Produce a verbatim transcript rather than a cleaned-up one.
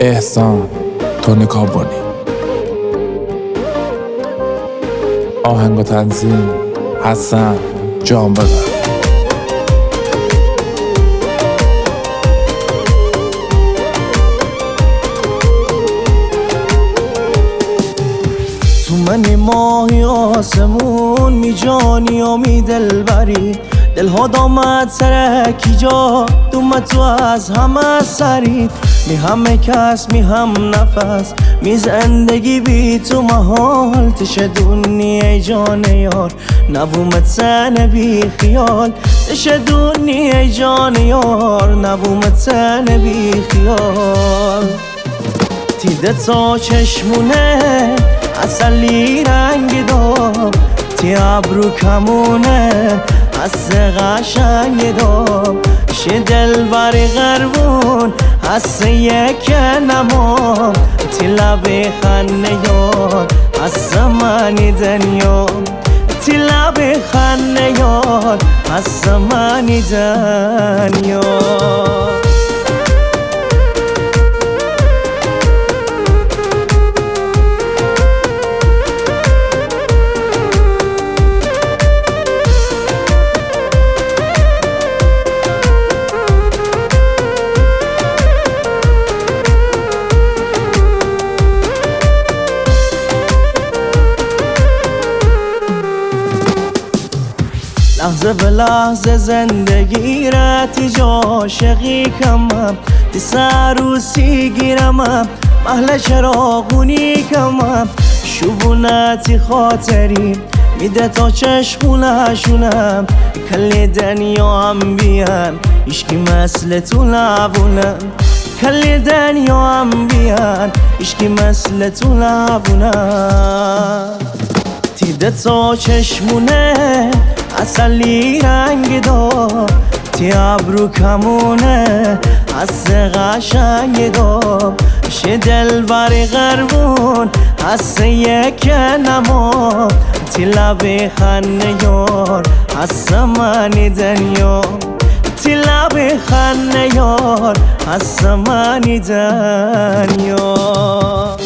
احسان تونی کابونی. آهنگ و تنظیم حسن جانبدر. تو منی ماهی آسمون می جانی و می دلبری، دلها دامت سرکی جا دومت تو از همه سری، می همه کس می هم نفس می زندگی بی تو محال، تشدونی ای جان یار نبومت سن بی خیال، تشدونی ای جان یار نبومت سن بی خیال. تیده تا چشمونه اصلی رنگ داب، تی ابرو کمونه حس قشنگ داب، شه دلبر غربون حس یک نمام، تی لب خنه یار حس منی دنیا، تی لب خنه یار حس منی دنیا. لحظه به لحظه زندگی را تی عاشقی کمم، تی سروسی گیرمم محل چراغونی کمم، شبونتی خاطری میده تا چشمونه شونم، کلی دنیا هم بیان اشکی مثل تو نبونم، کلی دنیا هم بیان اشکی مثل تو نبونم. تیده تا چشمونه اصلی رنگ دار، تی ابرو کمونه حس قشنگ دار، شه دلبر غربون حس یک نما، تی لب خنه یار حس منی دنیا، تی لب خنه یار حس منی دنیا.